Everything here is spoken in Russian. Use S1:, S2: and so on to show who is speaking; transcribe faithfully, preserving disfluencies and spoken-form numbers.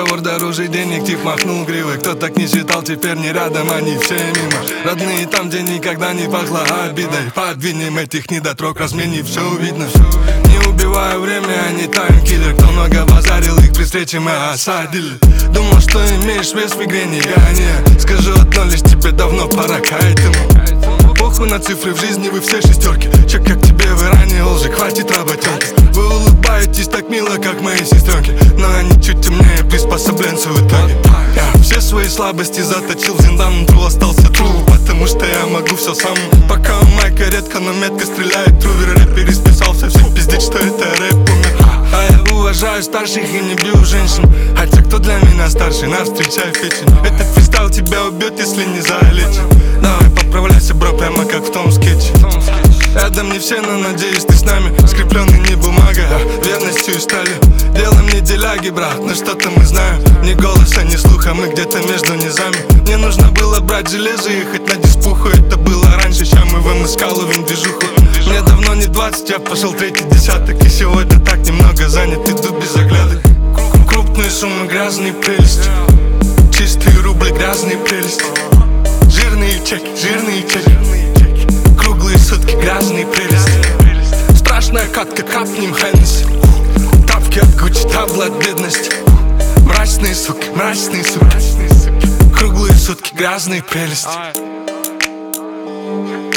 S1: Разговор дороже денег, тип махнул гривой. Кто так не считал, теперь не рядом, они все мимо. Родные там, где никогда не пахло обидой. Подвинем этих недотрог, разменив, все видно. Не убиваю время, они таймкиллер. Кто много базарил, их при встрече мы осадили. Думал, что имеешь вес в игре, не гони. Скажу одно лишь, тебе давно пора к этому. Похуй на цифры, в жизни вы все шестерки. Чек, как тебе в Иране, лжи, хватит работенки. Вы улыбаетесь так мило, как мои сестренки, но они чуть темнее, приспособленцы в итоге. Я все свои слабости заточил в зиндан, тру остался тру, потому что я могу все сам. Пока у майка редко, но метко стреляет трувер. Рэпер исписался, все пиздит, что это рэп умер. А я уважаю старших и не бью женщин, хотя кто для меня старший, на встречай в печень. Этот фристайл тебя убьет, если не залечит. Давай поправляйся, бро, прямо как в том скетче. Рядом не все, но надеюсь, ты с нами. Скрепленный не бумага, а верностью и сталью. Делаем не деляги, брат, но что-то мы знаем. Ни голоса, ни слуха, мы где-то между низами. Мне нужно было брать железо и ехать на диспуху. Это было раньше, ща мы в МСК ловим движуху. Мне давно не двадцать, я пошел третий десяток. И сегодня так немного занят, иду без оглядок. Крупные суммы, грязные прелести. Чистые рубли, грязные прелести. Жирные чеки, жирные чеки. Круглые сутки, грязные прелести. Страшная катка, капнем Хеннесси. Тапки от Гуччи, табла от бедности. Мрачные суки, мрачные суки. Круглые сутки, грязные прелести.